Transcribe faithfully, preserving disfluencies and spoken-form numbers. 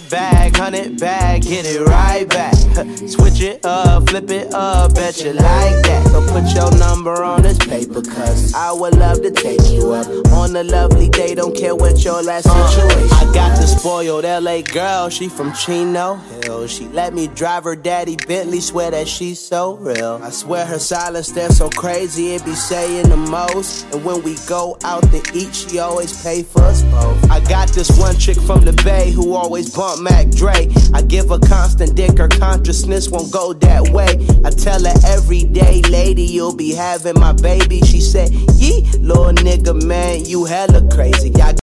Hundred bag, hundred bag, get it right back. Switch it up, flip it up, bet you like that. So put your number on this paper, cause I would love to take you up on a lovely day, don't care what your last situation. uh, I got the spoiled L A girl, she from Chino Hills. She let me drive her daddy Bentley, swear that she's so real. I swear her silence there so crazy, it be saying the most. And when we go out to eat, she always pay for us both. I got this one chick from the Bay who always bump Mac Dre. I give her constant dick, her consciousness won't go that way. I tell her every day, lady, you'll be having my baby. She said, yee, little nigga, man, you hella crazy. I